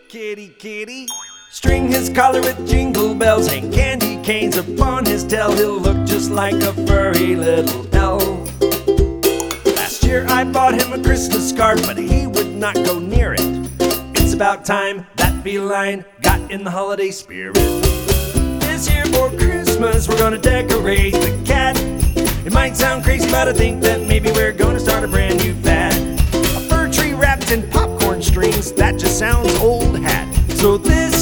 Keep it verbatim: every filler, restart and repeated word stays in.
kitty, kitty. String his collar with jingle bells, hang candy canes upon his tail. He'll look just like a furry little elf. Last year I bought him a Christmas scarf, but he would not go near it. It's about time that feline got in the holiday spirit. This year for Christmas we're gonna decorate the cat. It might sound crazy, but I think that maybe we're gonna start a brand new fad. A fir tree wrapped in popcorn strings, that just sounds old hat. So this